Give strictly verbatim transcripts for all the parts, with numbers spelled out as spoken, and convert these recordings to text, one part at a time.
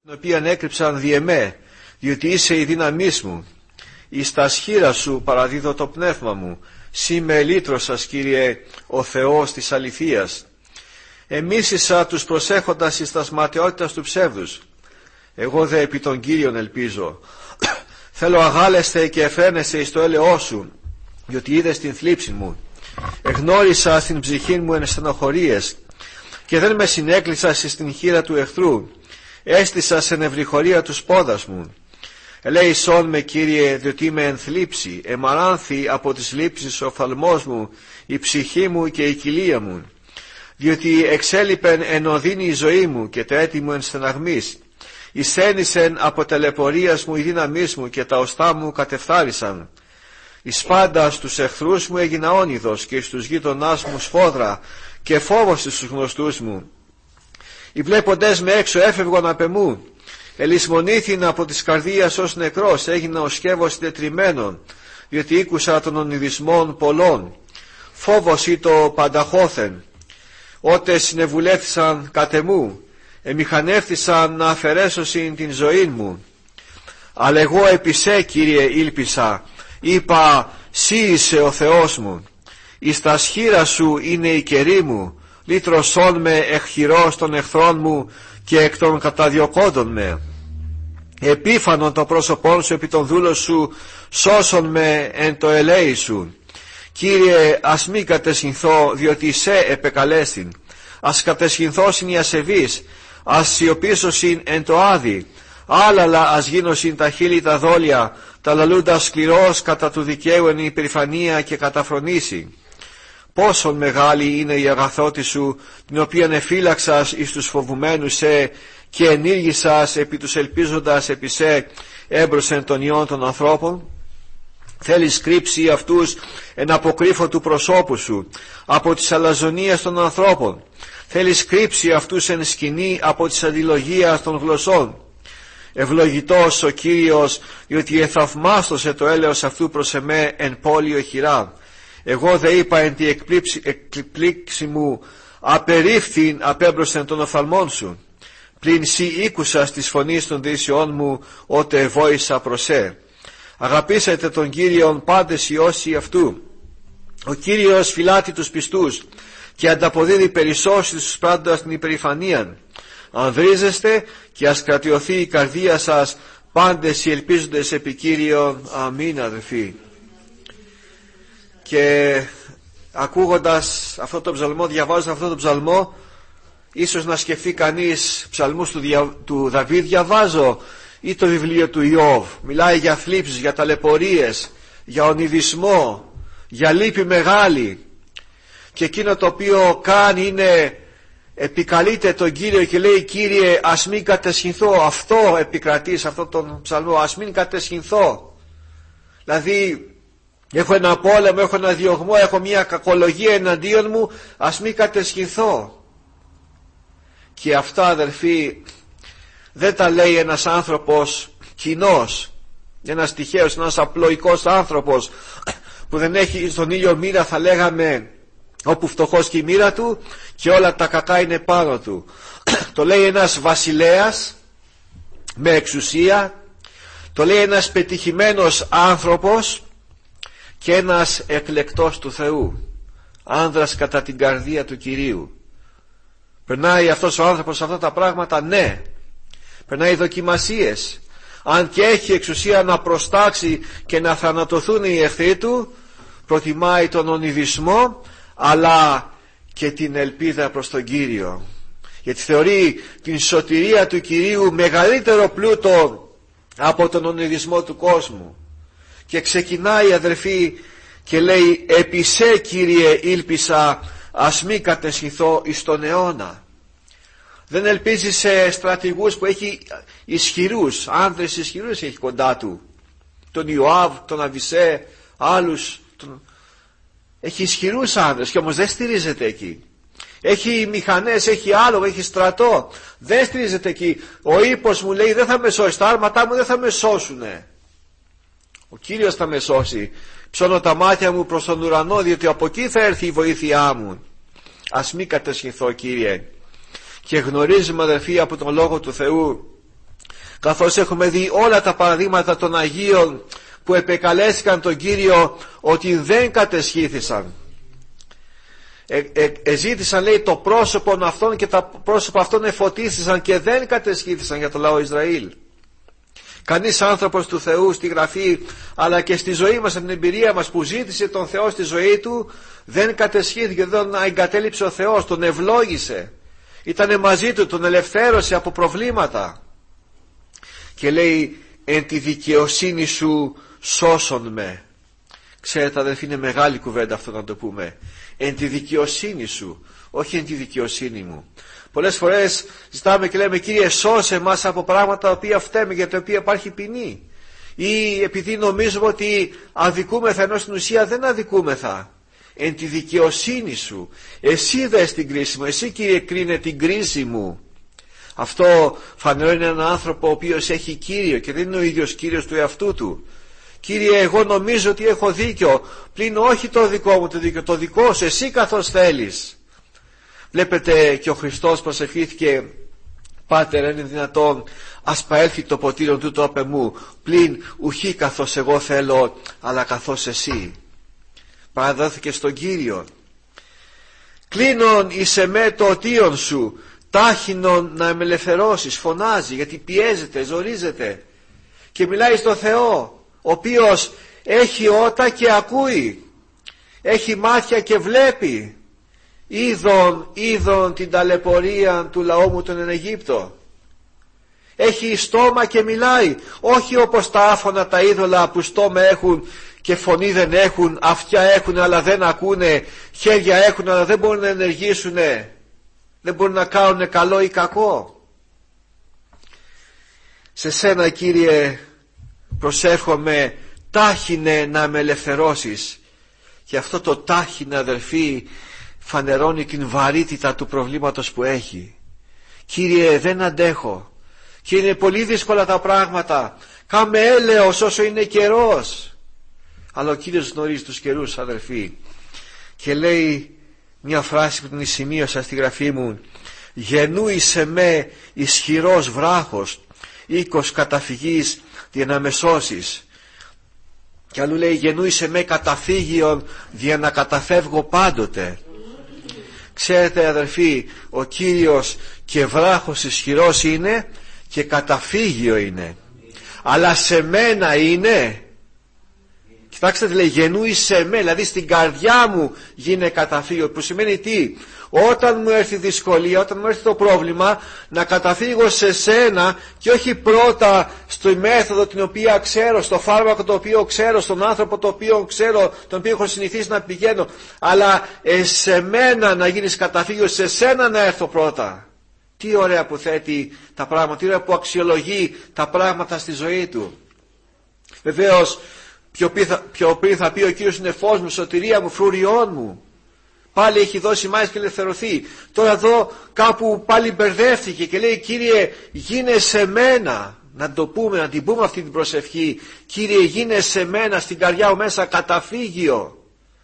την οποία έκρυψαν δι' εμέ, διότι είσαι η δύναμής μου. Εις τα σχήρα σου παραδίδω το πνεύμα μου. Σύ με ελύτρωσας, Κύριε, ο Θεός της αληθείας. Εμίσησα τους προσέχοντας εις τας ματαιότητας του ψεύδους. Εγώ δε επί τον Κύριον ελπίζω. Θέλω αγάλεστε και εφραίνεσαι εις το έλεό σου, διότι είδες την θλίψη μου. Εγνώρισα στην ψυχή μου εν στενοχωρίες, και δεν με συνέκλεισα στην χείρα του εχθρού. Έστησα σε νευρυχωρία τους πόδας μου. Ελέησόν με, Κύριε, διότι είμαι εν θλίψη. Εμαράνθη από τις λήψεις ο οφθαλμός μου, η ψυχή μου και η κοιλία μου. Διότι εξέλιπεν εν οδύνη η ζωή μου, και τα έτη μου εν στεναγμής. Εισένησεν από τελεπορίας μου η δύναμής μου, και τα οστά μου κατεφθάρισαν. Εις πάντα στους εχθρούς μου έγινα όνειδος, και στους γείτονάς μου σφόδρα, και φόβος στους γνωστούς μου. Οι βλέποντές με έξω έφευγον απ' εμού. Ελισμονήθην από της καρδίας ως νεκρός, έγινα ο σκεύος τετριμένων, διότι ήκουσα των ονειδισμών πολλών. Φόβος ή το πανταχώθεν, ότε συνεβουλεύθησαν κατ' εμού, εμηχανεύθησαν να αφαιρέσωσιν την ζωή μου. Αλλά εγώ επί σε, Κύριε, ήλπισα, είπα, σύ είσαι ο Θεός μου. Εις τα σχήρα σου είναι η κερί μου, λύτρωσόν με εκ χειρός των εχθρών μου και εκ των καταδιωκόντων με. Επίφανον το πρόσωπόν σου επί των δούλων σου, σώσον με εν το ελέη σου. Κύριε, ας μη κατεσχυνθώ, διότι σε επεκαλέστην. Ας κατεσχυνθώσιν οι ασεβείς, ας σιωπήσωσιν εν το άδει. Άλλαλα ας γίνωσιν τα χείλη τα δόλια, τα λαλούντα σκληρός κατά του δικαίου εν υπερηφανία και καταφρονήσει. Πόσον μεγάλη είναι η αγαθότη σου, την οποίαν εφύλαξας εις τους φοβουμένους σε, και ενήργησας επί τους ελπίζοντας επί σε έμπροσεν των ιών των ανθρώπων. Θέλεις κρύψει αυτούς εν αποκρύφω του προσώπου σου από τις αλαζονίες των ανθρώπων. Θέλεις κρύψει αυτούς εν σκηνή από τις αντιλογίες των γλωσσών. Ευλογητός ο Κύριος, διότι εθαυμάστωσε το έλεος αυτού προς εμέ εν πόλιο χειρά. Εγώ δε είπα εν τη εκπλήξη μου, απερίφθην απέμπροσθεν των οφθαλμών σου. Πλην σύ ήκουσας της φωνής των δείσιών μου, ότε ευόησα προς σε. Αγαπήσετε τον Κύριον πάντες οι όσοι αυτού. Ο Κύριος φυλάττει τους πιστούς και ανταποδίδει περισσώσεις τους πάντας την υπερηφανίαν. Ανδρίζεστε και ας κρατιωθεί η καρδία σας πάντες οι ελπίζοντες επί Κύριον. Αμήν, αδελφοί. Και ακούγοντας αυτό το ψαλμό, διαβάζοντας αυτό το ψαλμό, ίσως να σκεφτεί κανείς ψαλμούς του, δια, του Δαβίδ διαβάζω, ή το βιβλίο του Ιώβ. Μιλάει για θλίψεις, για ταλαιπωρίες, για ονειδισμό, για λύπη μεγάλη, και εκείνο το οποίο κάνει είναι επικαλείται τον Κύριο και λέει, Κύριε, ας μην κατεσχυνθώ. Αυτό επικρατεί σε αυτόν τον ψαλμό, ας μην κατεσχυνθώ. Δηλαδή έχω ένα πόλεμο, έχω ένα διωγμό, έχω μια κακολογία εναντίον μου, ας μην κατεσχυνθώ. Και αυτά, αδελφοί, δεν τα λέει ένας άνθρωπος κοινός, ένας τυχαίος, ένας απλοϊκός άνθρωπος που δεν έχει στον ήλιο μοίρα, θα λέγαμε, όπου φτωχός και η μοίρα του και όλα τα κακά είναι πάνω του. Το λέει ένας βασιλέας με εξουσία, το λέει ένας πετυχημένος άνθρωπος και ένας εκλεκτός του Θεού, άνδρας κατά την καρδία του Κυρίου. Περνάει αυτός ο άνθρωπος αυτά τα πράγματα? Ναι. Περνάει δοκιμασίες. Αν και έχει εξουσία να προστάξει και να θανατωθούν οι εχθροί του, προτιμάει τον ονειδισμό αλλά και την ελπίδα προς τον Κύριο, γιατί θεωρεί την σωτηρία του Κυρίου μεγαλύτερο πλούτο από τον ονειδισμό του κόσμου. Και ξεκινάει, αδερφοί, και λέει, επί σε, Κύριε, ήλπισα, ας μη κατεσχυνθώ εις τον αιώνα. Δεν ελπίζει σε στρατηγούς που έχει ισχυρούς, άνδρες ισχυρούς έχει κοντά του, τον Ιωάβ, τον Αβισέ, άλλους, τον... έχει ισχυρούς άνδρες, και όμως δεν στηρίζεται εκεί. Έχει μηχανές, έχει άλογο, έχει στρατό, δεν στηρίζεται εκεί. Ο ύπος μου λέει, δεν θα με σώσει, τα άρματά μου δεν θα με σώσουνε. Ο Κύριος θα με σώσει. Ψώνω τα μάτια μου προς τον ουρανό, διότι από εκεί θα έρθει η βοήθειά μου. Ας μη κατεσχυνθώ, Κύριε. Και γνωρίζουμε, αδελφοί, από τον Λόγο του Θεού καθώς έχουμε δει όλα τα παραδείγματα των Αγίων που επεκαλέστηκαν τον Κύριο ότι δεν κατεσχήθησαν. Ε, ε, εζήτησαν, λέει, το πρόσωπο αυτών και τα πρόσωπα αυτών εφωτίστησαν και δεν κατεσχήθησαν για το λαό Ισραήλ. Κανείς άνθρωπος του Θεού στη Γραφή αλλά και στη ζωή μας, στην εμπειρία μας, που ζήτησε τον Θεό στη ζωή του, δεν κατεσχύθηκε, δεν τον εγκατέλειψε ο Θεός, τον ευλόγησε, ήτανε μαζί του, τον ελευθέρωσε από προβλήματα. Και λέει, εν τη δικαιοσύνη σου σώσον με. Ξέρετε αδελφοί, είναι μεγάλη κουβέντα αυτό να το πούμε. Εν τη δικαιοσύνη σου, όχι εν τη δικαιοσύνη μου. Πολλές φορές ζητάμε και λέμε, Κύριε, σώσε μας από πράγματα τα οποία φταίμε, για τα οποία υπάρχει ποινή, ή επειδή νομίζουμε ότι αδικούμεθα, ενώ στην ουσία δεν αδικούμεθα. Εν τη δικαιοσύνη σου, εσύ δες την κρίση μου, εσύ, Κύριε, κρίνε την κρίση μου. Αυτό φανερώνει έναν άνθρωπο ο οποίος έχει Κύριο και δεν είναι ο ίδιος Κύριος του εαυτού του. Κύριε, εγώ νομίζω ότι έχω δίκιο, πλην όχι το δικό μου το δίκιο, το δικό σου, εσύ καθώς θέλεις. Βλέπετε και ο Χριστός προσευχήθηκε, Πάτερ, είναι δυνατόν, ας παέλθει το ποτήριο τούτο απ' εμού, πλην ουχή καθώς εγώ θέλω, αλλά καθώς εσύ. Παραδόθηκε στον Κύριο. Κλείνον εις εμέ το οτίον σου, τάχινον να με ελευθερώσεις. Φωνάζει γιατί πιέζεται, ζορίζεται και μιλάει στο Θεό, ο οποίος έχει ότα και ακούει, έχει μάτια και βλέπει. Είδον, είδον την ταλαιπωρία του λαού μου τον εν Αιγύπτο. Έχει στόμα και μιλάει, όχι όπως τα άφωνα τα είδωλα που στόμα έχουν και φωνή δεν έχουν, αυτιά έχουν αλλά δεν ακούνε, χέρια έχουν αλλά δεν μπορούν να ενεργήσουν, δεν μπορούν να κάνουν καλό ή κακό. Σε σένα, Κύριε, προσεύχομαι, τάχινε να με ελευθερώσεις. Και αυτό το τάχινε, αδελφοί, φανερώνει την βαρύτητα του προβλήματος που έχει. Κύριε, δεν αντέχω και είναι πολύ δύσκολα τα πράγματα, κάμε έλεος όσο είναι καιρός. Αλλά ο Κύριος γνωρίζει τους καιρούς, αδελφοί, και λέει μια φράση που την σημείωσα στη γραφή μου: γεννούει σε με ισχυρός βράχος, οίκος καταφυγής για να με σώσεις. Και αλλού λέει, γεννούει σε με καταφύγιον για να καταφεύγω πάντοτε. Ξέρετε, αδελφοί, ο Κύριος και βράχος ισχυρός είναι και καταφύγιο είναι, αλλά σε μένα είναι. Κοιτάξτε τι λέει, γεννούει σε με, δηλαδή στην καρδιά μου γίνε καταφύγιο, που σημαίνει τι? Όταν μου έρθει δυσκολία, όταν μου έρθει το πρόβλημα, να καταφύγω σε σένα και όχι πρώτα στη μέθοδο την οποία ξέρω, στο φάρμακο το οποίο ξέρω, στον άνθρωπο το οποίο ξέρω, τον οποίο έχω συνηθίσει να πηγαίνω, αλλά σε μένα να γίνεις καταφύγιο, σε σένα να έρθω πρώτα. Τι ωραία που θέτει τα πράγματα, τι ωραία που αξιολογεί τα πράγματα στη ζωή του. Βεβαίως, πιο πριν θα πει ο Κύριος, είναι φως μου, σωτηρία μου, φρουριών μου. Πάλι έχει δώσει μάχης και ελευθερωθεί. Τώρα εδώ κάπου πάλι μπερδεύτηκε και λέει, Κύριε, γίνε σε μένα. Να το πούμε, να την πούμε αυτή την προσευχή. Κύριε, γίνε σε μένα, στην καρδιά μου μέσα καταφύγιο.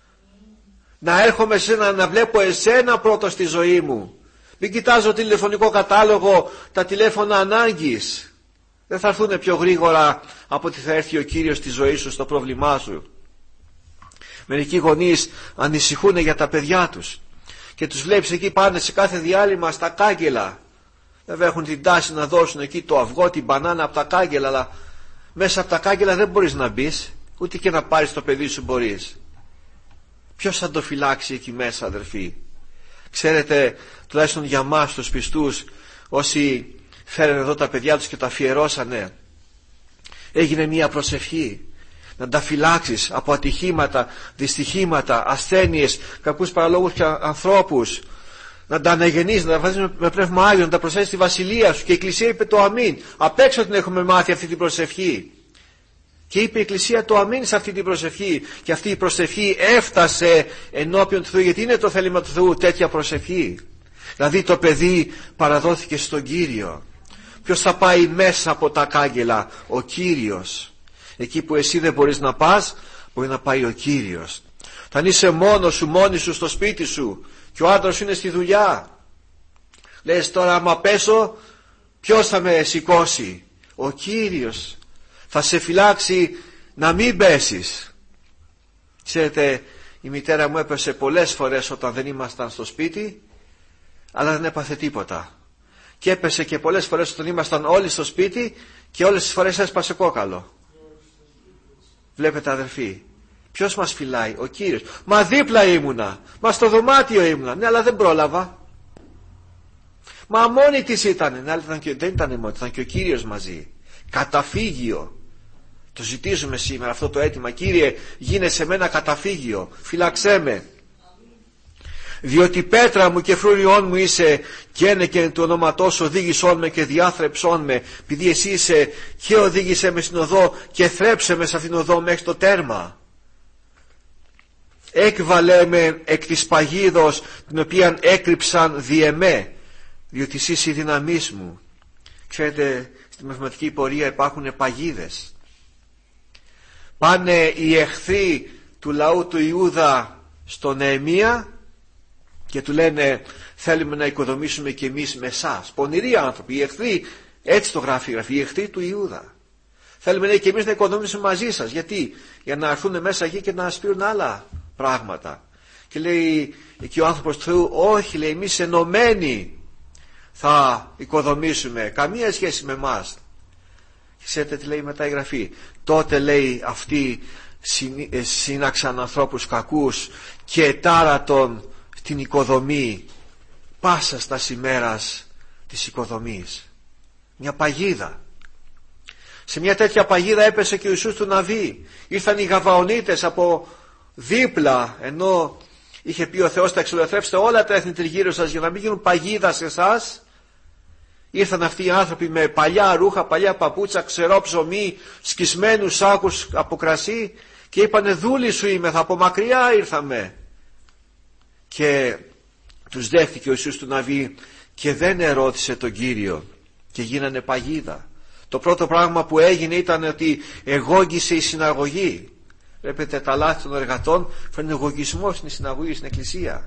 Να έρχομαι σε ένα, να βλέπω εσένα πρώτο στη ζωή μου. Μην κοιτάζω τηλεφωνικό κατάλογο, τα τηλέφωνα ανάγκης. Δεν θα έρθουν πιο γρήγορα από ότι θα έρθει ο Κύριος στη ζωή σου, στο πρόβλημά σου. Μερικοί γονείς ανησυχούν για τα παιδιά τους και τους βλέπεις εκεί πάνε σε κάθε διάλειμμα στα κάγκελα. Βέβαια έχουν την τάση να δώσουν εκεί το αυγό, την μπανάνα από τα κάγκελα, αλλά μέσα από τα κάγκελα δεν μπορείς να μπεις, ούτε και να πάρεις το παιδί σου μπορείς. Ποιος θα το φυλάξει εκεί μέσα, αδερφοί? Ξέρετε, τουλάχιστον για μας τους πιστούς, όσοι φέρανε εδώ τα παιδιά τους και τα αφιερώσανε, έγινε μια προσευχή να τα φυλάξεις από ατυχήματα, δυστυχήματα, ασθένειες, κακούς παραλόγους και ανθρώπους, να τα αναγεννείς, να τα βάζεις με πνεύμα Άγιο, να τα προσθέσεις στη βασιλεία σου. Και η Εκκλησία είπε το αμήν. Απ' έξω την έχουμε μάθει αυτή την προσευχή. Και είπε η Εκκλησία το αμήν σε αυτή την προσευχή. Και αυτή η προσευχή έφτασε ενώπιον του Θεού, γιατί είναι το θέλημα του Θεού τέτοια προσευχή. Δηλαδή το παιδί παραδόθηκε στον Κύριο. Ποιος θα πάει μέσα από τα κάγκελα? Ο Κύριος. Εκεί που εσύ δεν μπορείς να πας, μπορεί να πάει ο Κύριος. Αν είσαι μόνος σου, μόνη σου στο σπίτι σου και ο άντρας σου είναι στη δουλειά, λες τώρα άμα πέσω ποιος θα με σηκώσει? Ο Κύριος θα σε φυλάξει να μην πέσεις. Ξέρετε, η μητέρα μου έπεσε πολλές φορές όταν δεν ήμασταν στο σπίτι, αλλά δεν έπαθε τίποτα. Και έπεσε και πολλές φορές όταν ήμασταν όλοι στο σπίτι και όλες τις φορές έσπασε κόκαλο. Βλέπετε αδερφοί, ποιος μας φυλάει? Ο Κύριος. Μα δίπλα ήμουνα, μα στο δωμάτιο ήμουνα. Ναι, αλλά δεν πρόλαβα. Μα μόνη της ήταν. Ναι, αλλά ήταν και, δεν ήταν μόνη, ήταν και ο Κύριος μαζί. Καταφύγιο. Το ζητήσουμε σήμερα αυτό το αίτημα. Κύριε, γίνε σε μένα καταφύγιο, φυλαξέ με. Διότι πέτρα μου και φρούριόν μου είσαι, και ένε και του ονόματός οδήγησόν με και διάθρεψόν με. Επειδή εσύ είσαι, και οδήγησε με στην οδό και θρέψε με σε αυτήν την οδό μέχρι το τέρμα. Έκβαλε με εκ της παγίδος την οποία έκρυψαν δι' εμέ, διότι εσύ είσαι η δύναμής μου. Ξέρετε, στη μαθηματική πορεία υπάρχουν παγίδες. Πάνε οι εχθροί του λαού του Ιούδα στον Νεεμία και του λένε, θέλουμε να οικοδομήσουμε και εμείς με εσάς. Πονηροί άνθρωποι, οι εχθροί, έτσι το γράφει η γραφή, οι εχθροί του Ιούδα. Θέλουμε λέει, και εμείς να οικοδομήσουμε μαζί σας. Γιατί? Για να έρθουν μέσα εκεί και να σπείρουν άλλα πράγματα. Και λέει εκεί ο άνθρωπος του Θεού, όχι, λέει, εμείς ενωμένοι θα οικοδομήσουμε, καμία σχέση με εμάς. Και ξέρετε τι λέει μετά η γραφή? Τότε λέει αυτοί σύναξαν ανθρώπους κακούς και τάρατον την οικοδομή πάσα στα ημέρας της οικοδομής. Μια παγίδα. Σε μια τέτοια παγίδα έπεσε και ο Ιησούς του Ναβί. Ήρθαν οι Γαβαονίτες από δίπλα, ενώ είχε πει ο Θεός, θα εξολοθρέψετε όλα τα έθνη τριγύρω σας για να μην γίνουν παγίδα σε εσάς. Ήρθαν αυτοί οι άνθρωποι με παλιά ρούχα, παλιά παπούτσα, ξερό ψωμί, σκισμένους σάκους από κρασί και είπανε, δούλοι σου είμεθα, από μακριά ήρθαμε. Και τους δέχτηκε ο Ιησούς του Ναβί και δεν ερώτησε τον Κύριο και γίνανε παγίδα. Το πρώτο πράγμα που έγινε ήταν ότι εγώγησε η συναγωγή. Βλέπετε, τα λάθη των εργατών φέρνουν εγωγισμό στην συναγωγή, στην εκκλησία.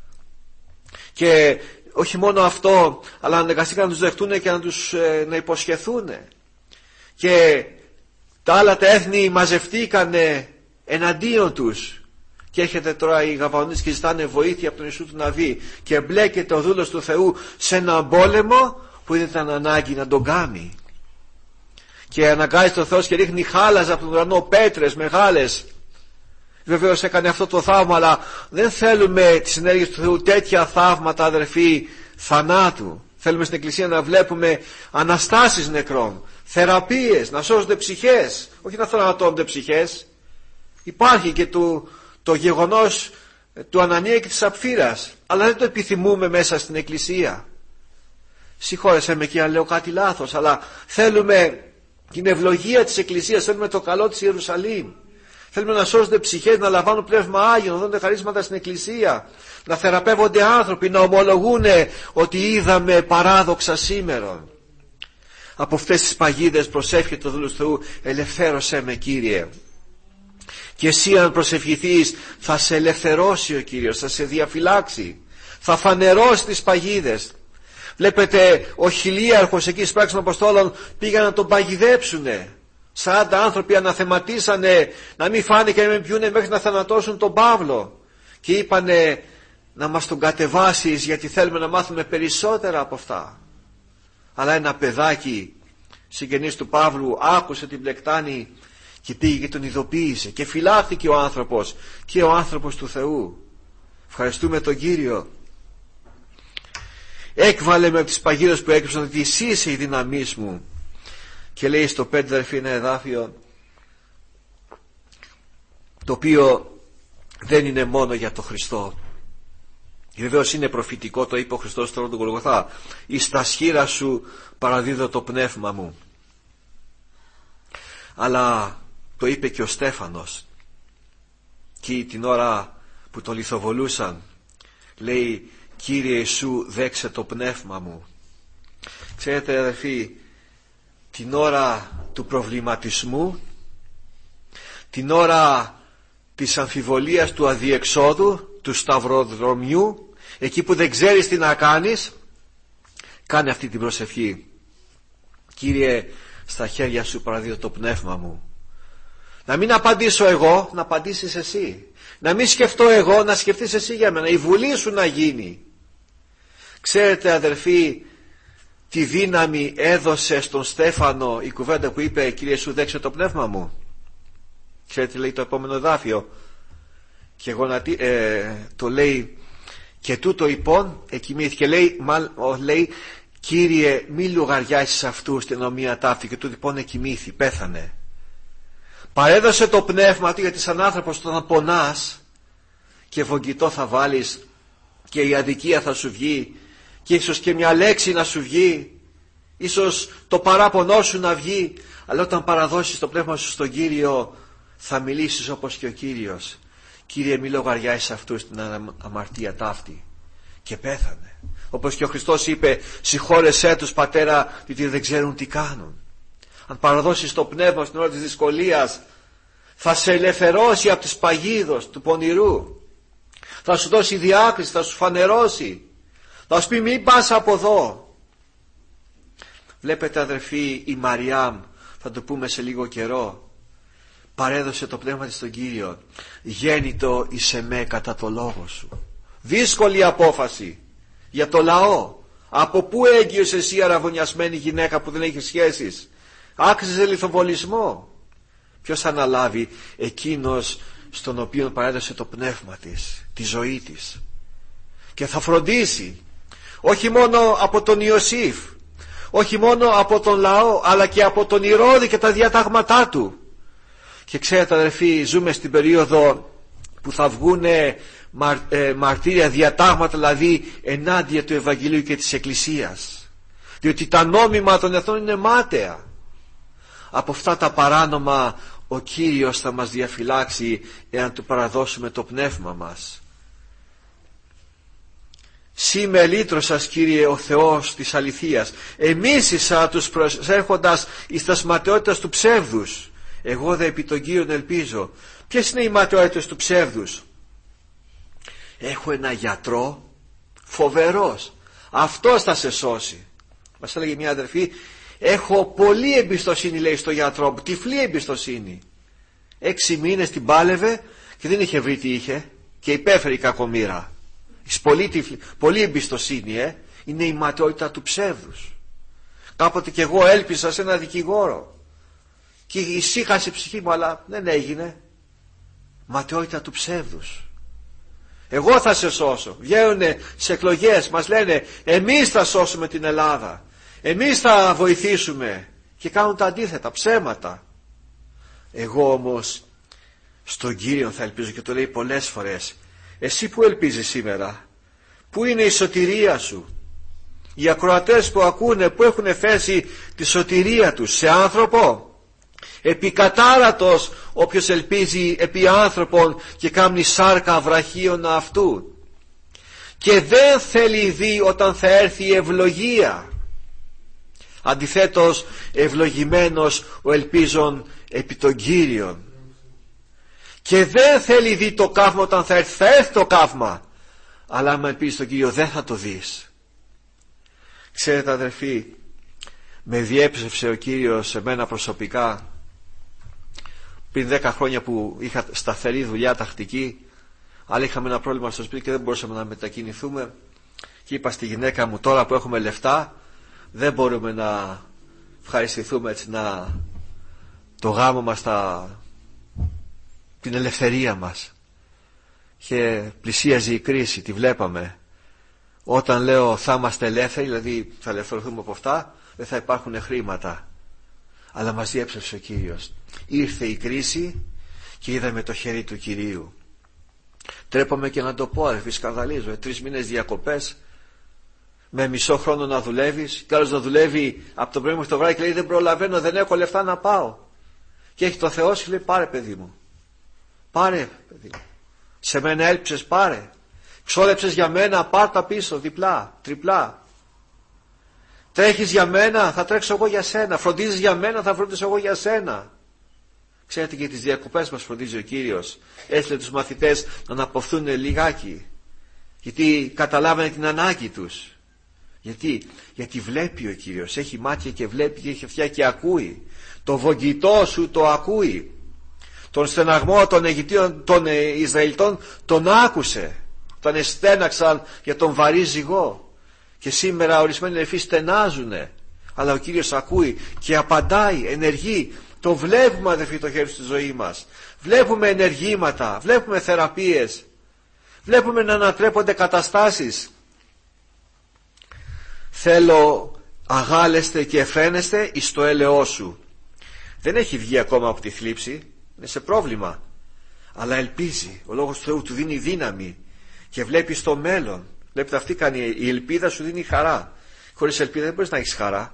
Και όχι μόνο αυτό, αλλά αναγκαστήκαν να τους δεχτούν και να τους ε, να υποσχεθούν. Και τα άλλα τα έθνη μαζευτήκανε εναντίον τους. Και έρχεται τώρα οι Γαβαονίτες και ζητάνε βοήθεια από τον Ιησού του Ναβί και εμπλέκεται ο δούλος του Θεού σε έναν πόλεμο που δεν ήταν ανάγκη να τον κάνει. Και αναγκάζει ο Θεός και ρίχνει χάλαζα από τον ουρανό, πέτρες μεγάλες. Βεβαίως έκανε αυτό το θαύμα, αλλά δεν θέλουμε τις ενέργειες του Θεού τέτοια θαύματα, αδερφοί, θανάτου. Θέλουμε στην Εκκλησία να βλέπουμε αναστάσεις νεκρών, θεραπείες, να σώζονται ψυχές, όχι να θανατώνονται ψυχές. Υπάρχει και το, το γεγονός του Ανανία και της Σαπφύρας, αλλά δεν το επιθυμούμε μέσα στην Εκκλησία. Συγχώρεσέ με και αν λέω κάτι λάθος, αλλά θέλουμε την ευλογία της Εκκλησίας, θέλουμε το καλό της Ιερουσαλήμ. Θέλουμε να σώζονται ψυχές, να λαμβάνουν πνεύμα Άγιο, να δίνονται χαρίσματα στην Εκκλησία, να θεραπεύονται άνθρωποι, να ομολογούν ότι είδαμε παράδοξα σήμερα. Από αυτές τις παγίδες προσεύχεται ο δούλος του Θεού, ελευθέρωσέ με Κύριε. Και εσύ αν προσευχηθείς θα σε ελευθερώσει ο Κύριος, θα σε διαφυλάξει, θα φανερώσει τις παγίδες. Βλέπετε, ο χιλίαρχος εκεί στις πράξεις των Αποστόλων πήγαν να τον παγιδέψουνε. Σαράντα άνθρωποι αναθεματίσανε να μην φάνε και να μην πιούνε μέχρι να θανατώσουν τον Παύλο. Και είπανε, να μας τον κατεβάσεις γιατί θέλουμε να μάθουμε περισσότερα από αυτά. Αλλά ένα παιδάκι συγγενής του Παύλου άκουσε την πλεκτάνη και πήγε και τον ειδοποίησε και φυλάχθηκε ο άνθρωπος και ο άνθρωπος του Θεού. Ευχαριστούμε τον Κύριο. Έκβαλε με από τις παγίδες που έκρυψαν ότι εσύ είσαι η δύναμής μου. Και λέει στο πέντε αδερφοί ένα εδάφιο το οποίο δεν είναι μόνο για το Χριστό. Βεβαίως είναι προφητικό, το είπε ο Χριστός τώρα τον Γολγοθά. Εις τα σχήρα σου παραδίδω το πνεύμα μου. Αλλά το είπε και ο Στέφανος. Και την ώρα που τον λιθοβολούσαν λέει, Κύριε Ιησού, δέξε το πνεύμα μου. Ξέρετε αδερφοί, την ώρα του προβληματισμού, την ώρα της αμφιβολίας, του αδιεξόδου, του σταυροδρομιού, εκεί που δεν ξέρεις τι να κάνεις, κάνε αυτή την προσευχή. Κύριε, στα χέρια σου παραδίδω το πνεύμα μου. Να μην απαντήσω εγώ, να απαντήσεις εσύ. Να μην σκεφτώ εγώ, να σκεφτείς εσύ για μένα. Η βουλή σου να γίνει. Ξέρετε αδερφοί, τι δύναμη έδωσε στον Στέφανο η κουβέντα που είπε Κύριε σου δέξε το πνεύμα μου. Ξέρετε λέει το επόμενο εδάφιο. Και εγώ να, ε, το λέει και τούτο υπόν εκοιμήθηκε. Λέει, μάλ, λέει Κύριε μη λογαριάσεις αυτούς την ομοία ταύτη. Και τούτο υπόν εκοιμήθη, πέθανε. Παρέδωσε το πνεύμα του, γιατί σαν άνθρωπος όταν πονάς και βογγητό θα βάλεις και η αδικία θα σου βγει και ίσως και μια λέξη να σου βγει, ίσως το παράπονό σου να βγει, αλλά όταν παραδώσεις το πνεύμα σου στον Κύριο θα μιλήσεις όπως και ο Κύριος. Κύριε μη λογαριάσεις αυτούς την αμαρτία ταύτη. Και πέθανε. Όπως και ο Χριστός είπε συγχώρεσέ τους Πατέρα γιατί δεν ξέρουν τι κάνουν. Αν παραδώσεις το πνεύμα στην ώρα της δυσκολίας θα σε ελευθερώσει από τις παγίδος του πονηρού, θα σου δώσει διάκριση, θα σου φανερώσει, θα σου πει μην πας από εδώ. Βλέπετε αδερφοί, η Μαριάμ, θα το πούμε σε λίγο καιρό, παρέδωσε το πνεύμα της στον Κύριο. Γέννητο εις εμέ κατά το λόγο σου. Δύσκολη απόφαση για το λαό. Από πού έγκυος εσύ αραβωνιασμένη γυναίκα που δεν έχει σχέσεις? Άξιζε λιθοβολισμό. Ποιος θα αναλάβει? Εκείνος στον οποίο παρέδωσε το πνεύμα της, τη ζωή της. Και θα φροντίσει όχι μόνο από τον Ιωσήφ, όχι μόνο από τον λαό, αλλά και από τον Ηρώδη και τα διατάγματά του. Και ξέρετε αδερφοί, ζούμε στην περίοδο που θα βγουν μαρ, ε, μαρτύρια διατάγματα, δηλαδή ενάντια του Ευαγγελίου και της Εκκλησίας, διότι τα νόμιμα των εθνών είναι μάταια. Από αυτά τα παράνομα ο Κύριος θα μας διαφυλάξει εάν του παραδώσουμε το πνεύμα μας. Σύ με λύτρωσας Κύριε ο Θεός της αληθείας, εμίσησα τους προσέχοντας εις τας ματαιότητας του ψεύδους, εγώ δε επί τον Κύριον ελπίζω. Ποιες είναι οι ματαιότητες του ψεύδους? Έχω ένα γιατρό φοβερός, αυτός θα σε σώσει. Μας έλεγε μια αδερφή, έχω πολλή εμπιστοσύνη λέει στο γιατρό μου, τυφλή εμπιστοσύνη. Έξι μήνες την πάλευε και δεν είχε βρει τι είχε και υπέφερε η κακομοίρα. Πολύ, τυφλή, πολύ εμπιστοσύνη, ε. Είναι η ματαιότητα του ψεύδους. Κάποτε και εγώ έλπισα σε ένα δικηγόρο και ησύχασε η ψυχή μου, αλλά δεν έγινε. Ματαιότητα του ψεύδους. Εγώ θα σε σώσω. Βγαίνουνε σε εκλογές, μας λένε εμείς θα σώσουμε την Ελλάδα, εμείς θα βοηθήσουμε, και κάνουν τα αντίθετα ψέματα. Εγώ όμως στον Κύριο θα ελπίζω, και το λέει πολλές φορές. Εσύ που ελπίζεις σήμερα? Πού είναι η σωτηρία σου? Οι ακροατές που ακούνε, που έχουν θέσει τη σωτηρία τους? Σε άνθρωπο? Επικατάρατος όποιος ελπίζει επί άνθρωπον και κάμνει σάρκα βραχίωνα αυτού, και δεν θέλει δει όταν θα έρθει η ευλογία. Αντιθέτως ευλογημένος ο ελπίζων επί τον Κύριον. Και δεν θέλει δει το καύμα όταν θα έρθει. Θα έρθει το καύμα, αλλά άμα ελπίζεις τον Κύριο δεν θα το δεις. Ξέρετε αδερφοί, με διέψευσε ο Κύριος σε μένα προσωπικά πριν δέκα χρόνια που είχα σταθερή δουλειά τακτική, αλλά είχαμε ένα πρόβλημα στο σπίτι και δεν μπορούσαμε να μετακινηθούμε, και είπα στη γυναίκα μου, τώρα που έχουμε λεφτά δεν μπορούμε να ευχαριστηθούμε έτσι, να το γάμο μας, τα... την ελευθερία μας. Και πλησίαζε η κρίση, τη βλέπαμε. Όταν λέω θα είμαστε ελεύθεροι, δηλαδή θα ελευθερωθούμε από αυτά, δεν θα υπάρχουν χρήματα. Αλλά μας διέψευσε ο Κύριος. Ήρθε η κρίση και είδαμε το χέρι του Κυρίου. Τρέπομαι και να το πω, αρεφή, σκανδαλίζω. Τρεις μήνες διακοπές, με μισό χρόνο να δουλεύεις, και άλλος να δουλεύει από το πρωί μέχρι το βράδυ και λέει δεν προλαβαίνω, δεν έχω λεφτά να πάω. Και έχει το Θεό και λέει πάρε παιδί μου, πάρε παιδί μου, σε μένα έλειψες, πάρε, ξόλεψες για μένα, πάρ' τα πίσω, διπλά, τριπλά. Τρέχεις για μένα, θα τρέξω εγώ για σένα. Φροντίζεις για μένα, θα φροντίσω εγώ για σένα. Ξέρετε, και τις διακοπές μας φροντίζει ο Κύριος. Έστειλε τους μαθητές να αναπαυθούν λιγάκι, γιατί καταλάβαινε την ανάγκη τους. Γιατί, γιατί βλέπει ο Κύριος, έχει μάτια και βλέπει και έχει αυτιά και ακούει. Το βογγητό σου το ακούει. Τον στεναγμό των Αιγυπτίων, των Ισραηλιτών τον άκουσε. Τον εστέναξαν για τον βαρύ ζυγό. Και σήμερα ορισμένοι νεφοί στενάζουνε. Αλλά ο Κύριος ακούει και απαντάει, ενεργεί. Το βλέπουμε, αδελφοί, το χέρι στη ζωή μας. Βλέπουμε ενεργήματα, βλέπουμε θεραπείες, βλέπουμε να ανατρέπονται καταστάσεις. Θέλω αγάλεστε και εφραίνεστε εις το έλεος σου. Δεν έχει βγει ακόμα από τη θλίψη, είναι σε πρόβλημα, αλλά ελπίζει. Ο Λόγος του Θεού του δίνει δύναμη και βλέπει στο μέλλον. Βλέπετε, αυτή κάνει, η ελπίδα σου δίνει χαρά. Χωρίς ελπίδα δεν μπορείς να έχεις χαρά.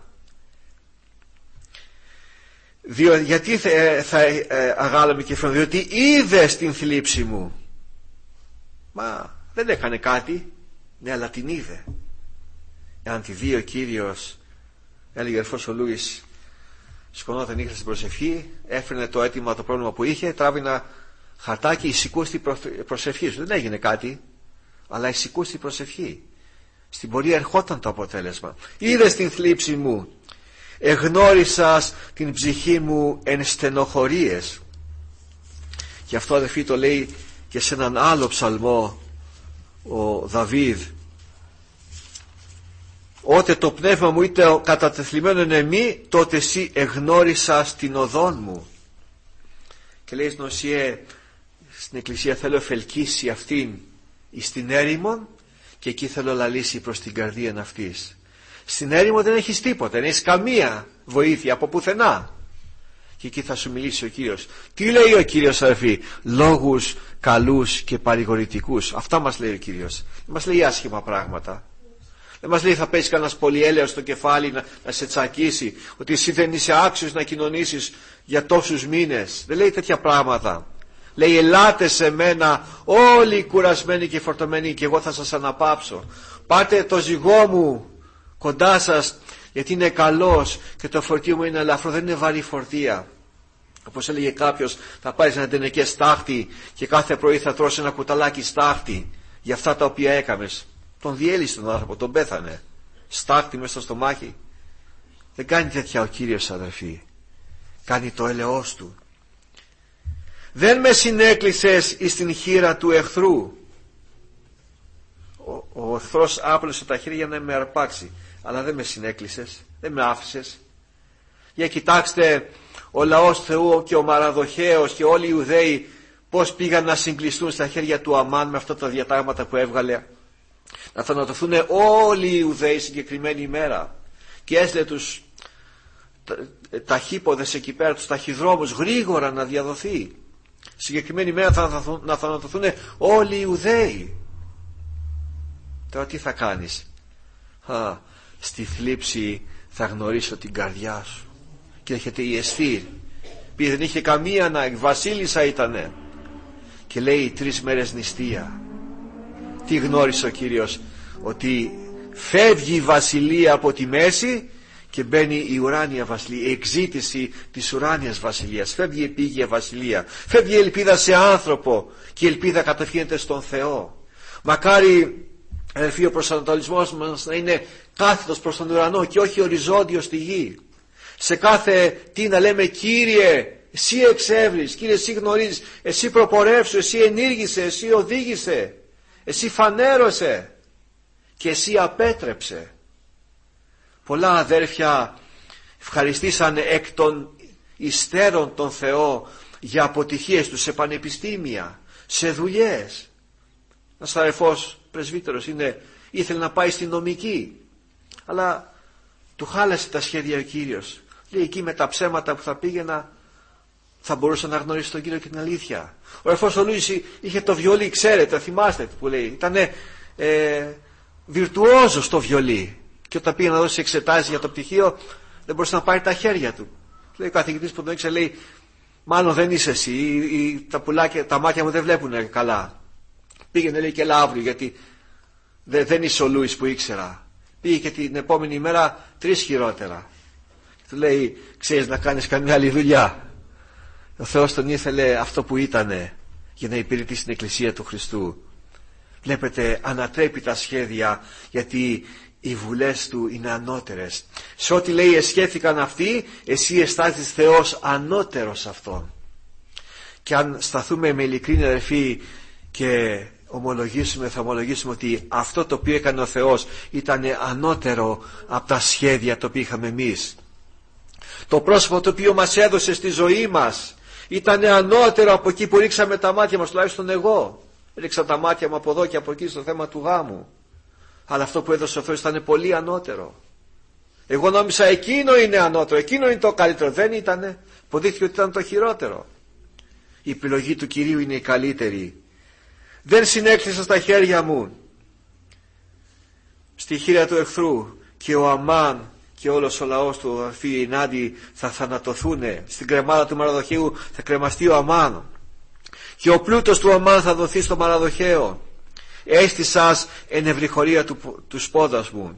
Διότι, γιατί θα, θα ε, αγάλαμε και φρονώ, διότι είδες την θλίψη μου. Μα δεν έκανε κάτι. Ναι, αλλά την είδε. Εάν τη δει ο Κύριος, έλεγε ερφός ο Λούις, σκονόταν νύχτα στην προσευχή, έφερνε το αίτημα, το πρόβλημα που είχε, τράβηνα χαρτάκι, εισηκούστη προσευχή σου. Δεν έγινε κάτι, αλλά εισηκούστη προσευχή. Στην πορεία ερχόταν το αποτέλεσμα. Είδες την θλίψη μου, εγνώρισας την ψυχή μου εν στενοχωρίες. Και αυτό, αδελφοί, το λέει και σε έναν άλλο ψαλμό ο Δαβίδ. Ότε το πνεύμα μου είτε κατατεθλιμμένο εν εμή, τότε εσύ εγνώρισας την οδόν μου. Και λέει στην Οσιέ, στην Εκκλησία, θέλω εφελκύσει αυτήν εις την έρημον, και εκεί θέλω λαλήσει προς την καρδία αυτής. Στην έρημο δεν έχεις τίποτα, δεν έχεις καμία βοήθεια από πουθενά. Και εκεί θα σου μιλήσει ο Κύριος. Τι λέει ο Κύριος, αδελφοί? Λόγους καλούς και παρηγορητικούς. Αυτά μας λέει ο Κύριος. Δεν μας λέει άσχημα πράγματα. Δεν μας λέει θα πέσει κανένας πολυέλαιος στο κεφάλι να, να σε τσακίσει, ότι εσύ δεν είσαι άξιος να κοινωνήσεις για τόσους μήνες. Δεν λέει τέτοια πράγματα. Λέει ελάτε σε μένα όλοι οι κουρασμένοι και φορτωμένοι και εγώ θα σας αναπάψω. Πάτε το ζυγό μου κοντά σας, γιατί είναι καλός και το φορτίο μου είναι ελαφρό, δεν είναι βαρύ φορτία. Όπως έλεγε κάποιος, θα πάρεις ένα τενεκέ στάχτη και κάθε πρωί θα τρώσει ένα κουταλάκι στάχτη για αυτά τα οποία έκαμες. Τον διέλυσε τον άνθρωπο, τον πέθανε. Στάχτη μέσα στο στομάχι. Δεν κάνει τέτοια ο Κύριος, αδερφοί. Κάνει το έλεος του. Δεν με συνέκλεισες εις την χείρα του εχθρού. Ο, ο εχθρός άπλωσε τα χέρια για να με αρπάξει, αλλά δεν με συνέκλεισες, δεν με άφησες. Για κοιτάξτε ο λαός Θεού και ο Μαραδοχαίος και όλοι οι Ιουδαίοι πως πήγαν να συγκλειστούν στα χέρια του Αμάν με αυτά τα διατάγματα που έβγαλε. Να θανατωθούν όλοι οι Ιουδαίοι συγκεκριμένη ημέρα. Και έστειλε τους ταχύποδες εκεί πέρα, τους ταχυδρόμους, γρήγορα να διαδοθεί. Συγκεκριμένη ημέρα θα να θανατωθούν όλοι οι Ιουδαίοι. Τώρα τι θα κάνεις? Α, στη θλίψη θα γνωρίσω την καρδιά σου. Και έρχεται η Εστήρ, που δεν είχε καμία ανάγκη, βασίλισσα ήτανε, και λέει τρεις μέρες νηστεία. Τι γνώρισε ο Κύριος? Ότι φεύγει η βασιλεία από τη μέση και μπαίνει η ουράνια βασιλεία, η εξήτηση της ουράνιας βασιλείας. Φεύγει η επίγεια βασιλεία, φεύγει η ελπίδα σε άνθρωπο και η ελπίδα κατευθύνεται στον Θεό. Μακάρι, αδελφοί, ο προσανατολισμός μας να είναι κάθετος προς τον ουρανό και όχι οριζόντιος στη γη. Σε κάθε τι να λέμε, Κύριε εσύ εξεύρεις, Κύριε εσύ γνωρίζεις, εσύ προπορεύσου, εσύ ενήργησε, εσύ οδήγησε, εσύ φανέρωσε και εσύ απέτρεψε. Πολλά αδέρφια ευχαριστήσαν εκ των υστέρων τον Θεό για αποτυχίες τους σε πανεπιστήμια, σε δουλειές. Ένας αδερφός πρεσβύτερος είναι, ήθελε να πάει στη νομική, αλλά του χάλασε τα σχέδια ο Κύριος. Λέει εκεί με τα ψέματα που θα πήγαινα θα μπορούσε να γνωρίσει τον Κύριο και την αλήθεια. Ο αδερφός ο Λούις είχε το βιολί, ξέρετε, θυμάστε που λέει, ήτανε ε, βιρτουόζος στο βιολί. Και όταν πήγε να δώσει εξετάσεις για το πτυχίο, δεν μπορούσε να πάρει τα χέρια του. Λέει ο καθηγητής που τον ήξερε, λέει, μάλλον δεν είσαι εσύ, ή, ή, τα, πουλάκια, τα μάτια μου δεν βλέπουν καλά. Πήγαινε, λέει, και έλα αύριο, γιατί δε, δεν είσαι ο Λούις που ήξερα. Πήγε και την επόμενη μέρα τρεις χειρότερα. Του λέει, ξέρεις να κάνεις καμιά άλλη δουλειά? Ο Θεός τον ήθελε αυτό που ήτανε για να υπηρετήσει την Εκκλησία του Χριστού. Βλέπετε, ανατρέπει τα σχέδια, γιατί οι βουλές του είναι ανώτερες. Σε ό,τι λέει εσχέθηκαν αυτοί, εσύ αισθάνεσαι Θεός ανώτερος αυτόν. Και αν σταθούμε με ειλικρίνη αδερφοί και ομολογήσουμε, θα ομολογήσουμε ότι αυτό το οποίο έκανε ο Θεός ήταν ανώτερο από τα σχέδια το οποίο είχαμε εμείς. Το πρόσωπο το οποίο μας έδωσε στη ζωή μας ήταν ανώτερο από εκεί που ρίξαμε τα μάτια μας, τουλάχιστον εγώ ρίξα τα μάτια μου από εδώ και από εκεί στο θέμα του γάμου. Αλλά αυτό που έδωσε ο Θεός ήταν πολύ ανώτερο. Εγώ νόμιζα εκείνο είναι ανώτερο, εκείνο είναι το καλύτερο. Δεν ήτανε, αποδείχθηκε ότι ήταν το χειρότερο. Η επιλογή του Κυρίου είναι η καλύτερη. Δεν συνέκτησα στα χέρια μου στη χείρα του εχθρού, και ο Αμάν και όλος ο λαός του αδερφοί ενάντια θα θανατωθούν. Στην κρεμάδα του Μαραδοχαίου θα κρεμαστεί ο Αμάν και ο πλούτος του Αμάν θα δοθεί στο Μαραδοχαίο. Έστησας εν ευρυχωρία του, του σπόδας μου.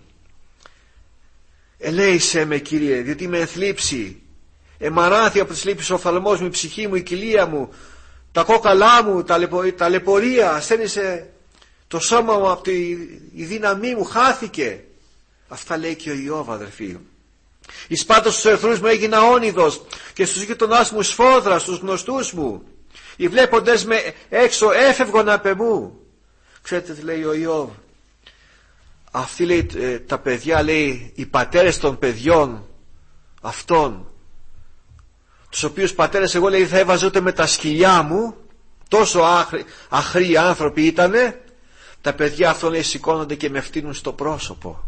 Ελέησέ με, Κύριε, διότι με ενθλίψει. Εμαράθη από τις λήψεις ο οφθαλμός μου, η ψυχή μου, η κοιλία μου, τα κόκαλά μου, τα, λεπο, τα λεπορία. Ασθένησε το σώμα μου από τη η δύναμή μου, χάθηκε. Αυτά λέει και ο Ιώβ, αδερφοί. Εις πάντως στους εχθρούς μου έγινα όνειδος και στους γειτονάς μου σφόδρα, στους γνωστούς μου. Οι βλέποντες με έξω έφευγον απ' εμού. Ξέρετε τι λέει ο Ιώβ? Αυτοί, λέει, τα παιδιά, λέει, οι πατέρες των παιδιών αυτών, τους οποίους πατέρες εγώ, λέει, θα έβαζα ούτε με τα σκυλιά μου, τόσο άχρη, αχροί άνθρωποι ήτανε, τα παιδιά αυτών, λέει, σηκώνονται και με φτύνουν στο πρόσωπο.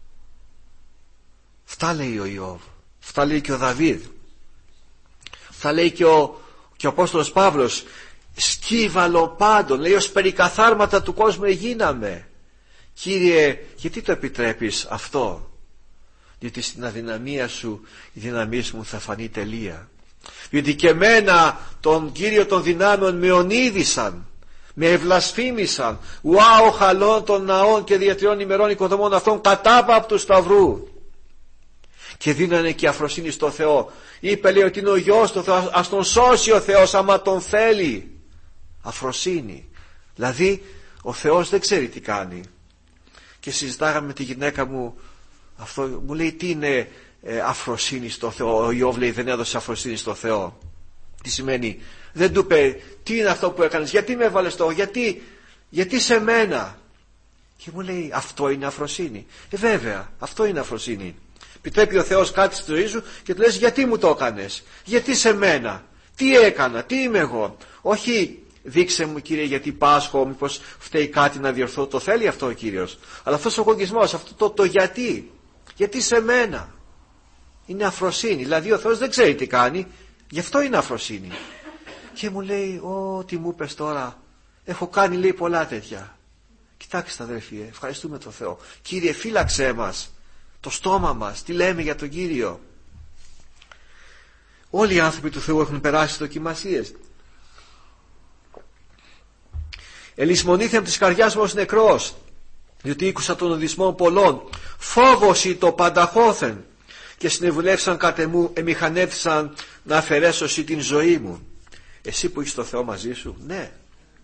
Αυτά λέει ο Ιώβ, αυτά λέει και ο Δαβίδ, αυτά λέει και ο, και ο Απόστολος Παύλος. Σκύβαλο πάντων, λέει, ως περικαθάρματα του κόσμου εγίναμε. Κύριε, γιατί το επιτρέπεις αυτό? Διότι στην αδυναμία σου η δύναμή μου θα φανεί τελεία. Διότι και εμένα τον Κύριο των δυνάμεων με ονείδησαν, με ευλασφήμισαν. Ουά ο χαλών των ναών και διατριών ημερών οικοδομών αυτών κατάπα από του σταυρού. Και δίνανε και αφροσύνη στο Θεό. Είπε, λέει, ότι είναι ο γιος του Θεού, ας τον σώσει ο Θεός άμα τον θέλει. Αφροσύνη. Δηλαδή ο Θεός δεν ξέρει τι κάνει. Και συζητάγαμε με τη γυναίκα μου αυτό, μου λέει, τι είναι ε, αφροσύνη στο Θεό? Ο Ιώβ, λέει, δεν έδωσε αφροσύνη στο Θεό. Τι σημαίνει? Δεν του είπε τι είναι αυτό που έκανες, γιατί με έβαλες το, γιατί, γιατί σε μένα? Και μου λέει, αυτό είναι αφροσύνη? Ε βέβαια, αυτό είναι αφροσύνη. Επιτρέπει ο Θεός κάτι στη ζωή σου και του λες, γιατί μου το έκανες, γιατί σε μένα, τι έκανα, τι είμαι εγώ? Όχι, δείξε μου, Κύριε, γιατί πάσχω, μήπως φταίει κάτι να διορθώ. Το θέλει αυτό ο Κύριος. Αλλά αυτός ο κογγισμός, αυτό το, το γιατί, γιατί σε μένα, είναι αφροσύνη. Δηλαδή ο Θεός δεν ξέρει τι κάνει, γι' αυτό είναι αφροσύνη. Και μου λέει, ό, τι μου είπες τώρα, έχω κάνει, λέει, πολλά τέτοια. Κοιτάξτε, αδερφοί, ευχαριστούμε τον Θεό. Κύριε, φύλαξέ μας, το στόμα μας, τι λέμε για τον Κύριο. Όλοι οι άνθρωποι του Θεού έχουν περάσει δοκιμασίες. Ελισμονήθη από της καρδιάς μου ως νεκρός, διότι ήκουσα των οδυσμών πολλών. Φόβος το πανταχώθεν, και συνεβουλεύσαν κατ' εμού, εμηχανεύθησαν να αφαιρέσω εσύ την ζωή μου. Εσύ που έχεις το Θεό μαζί σου, ναι.